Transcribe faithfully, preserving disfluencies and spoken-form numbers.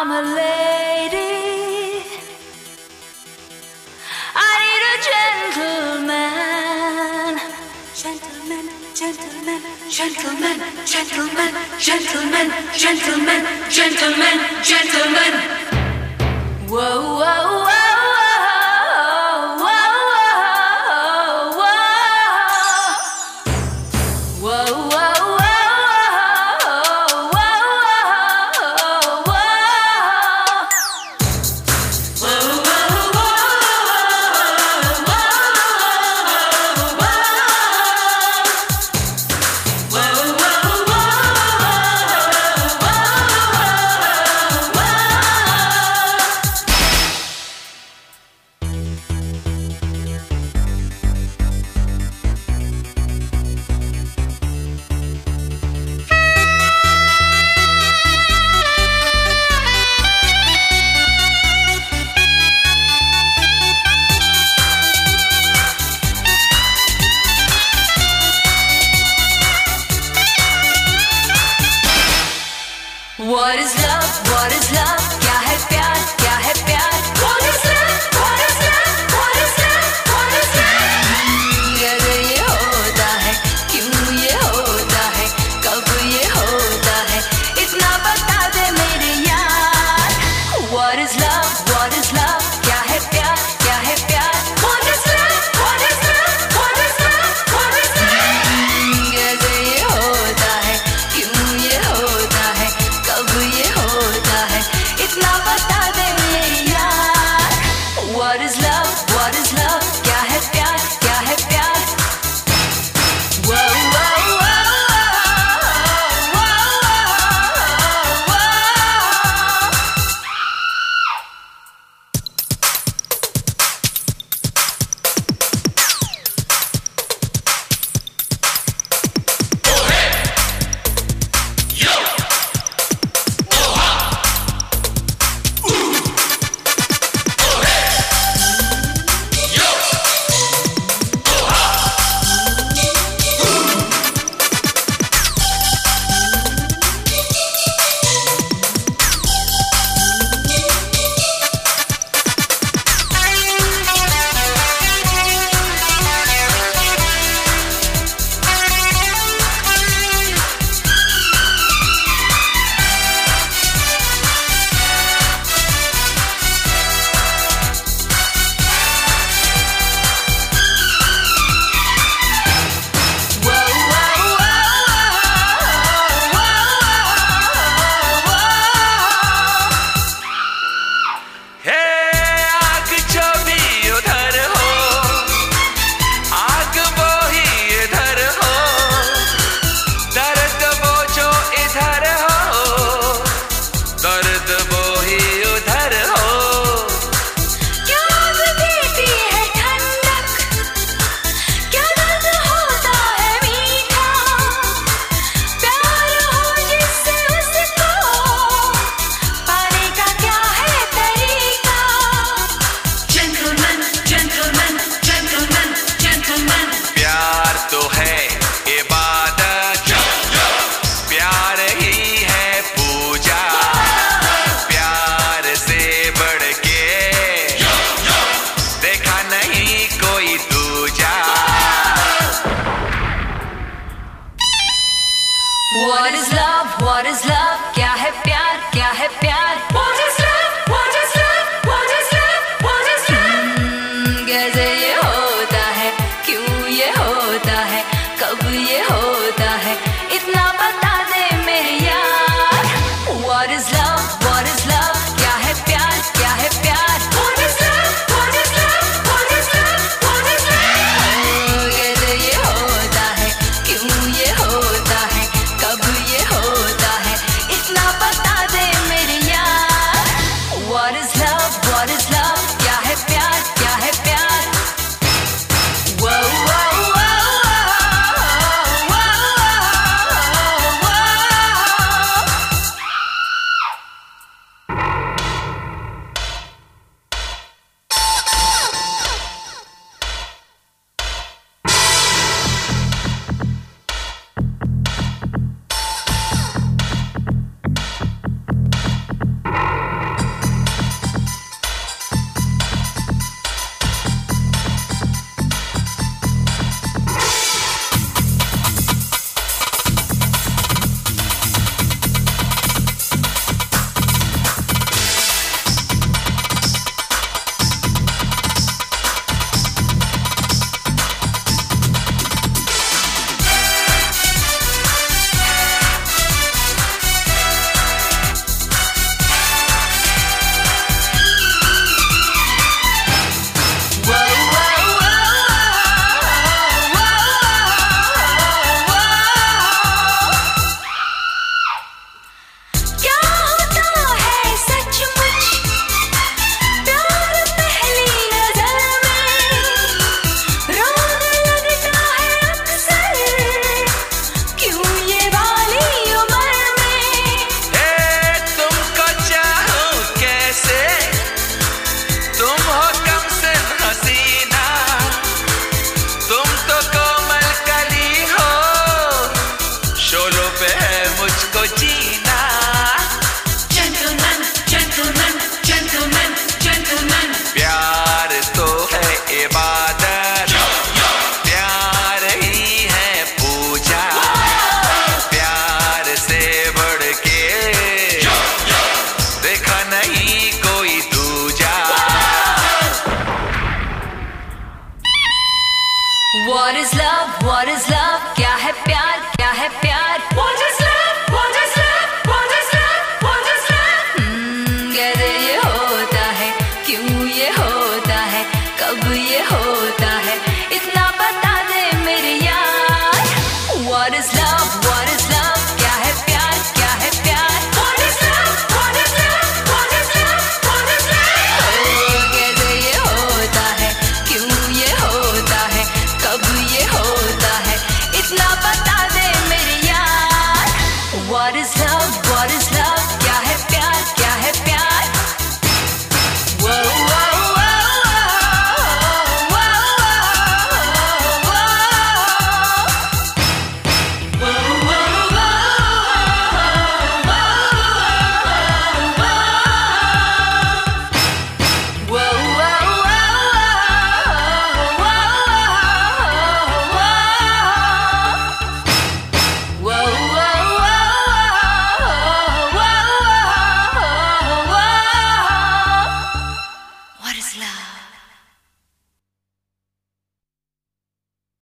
I'm a lady. I need a gentleman. Gentleman, gentleman, gentleman, gentleman, gentleman, gentleman, gentleman, gentleman. Whoa, whoa, whoa. What is love? What is love? क्या है प्यार? क्या है प्यार? What is love? What is love? What is love? What is love? कैसे ये होता है? क्यों ये होता है? कब ये होता है? इतना बता दे मेरे यार. What is love? What is love? क्या है प्यार? क्या है प्यार? What is love? What is love? What is love? What is love? कैसे ये होता है? क्यों ये होता है? कब ये होता है? इतना बता दे मेरे यार. What is love? What is love? क्या है प्यार? क्या है प्यार? Whoa, whoa, whoa, whoa, whoa, What is love? What is love? क्या है प्यार? क्या है प्यार? What is love? What is love? What is love? What is love? कैसे ये होता है? क्यों ये होता है? कब ये होता है? इतना बता दे मेरे यार. What is love? What is love? क्या है प्यार? क्या है प्यार? What is love? What is love? What is love? What is love? कैसे ये होता है? क्यों ये होता है? कब ये होता है? इतना बता दे मेरे यार. इसको जीना। Gentleman, gentleman, gentleman, gentleman. प्यार तो है इबादत, प्यार ही है पूजा, प्यार से बढ़ के देखा नहीं कोई दूजा। What is love? What is love? क्या है प्यार? क्या है प्यार? What is love? What is love? What is love? What is love? Hmm, कैसे ये होता है? क्यों ये होता है? कब ये होता है? इतना बता दे मेरे यार। What is love? What is love?